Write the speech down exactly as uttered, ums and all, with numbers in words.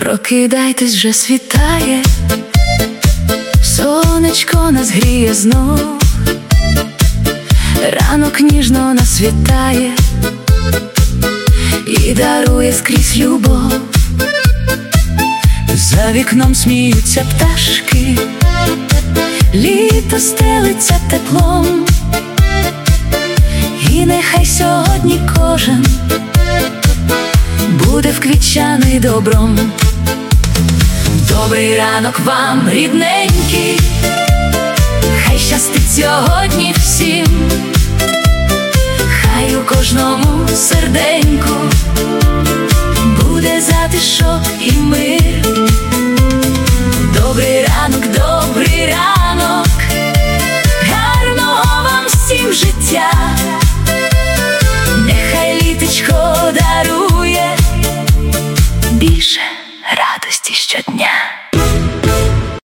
Прокидайтесь, вже світає, сонечко нас гріє знов, ранок ніжно нас вітає і дарує скрізь любов. За вікном сміються пташки, літо стелиться теплом, і нехай сьогодні кожен буде вквітчаний добром. Добрий ранок вам, рідненькі, хай щастить сьогодні всім, хай у кожному серденьку буде затишок і мир. Добрий ранок, добрий ранок, гарного вам всім життя, нехай літечко дарує більше радості щодня.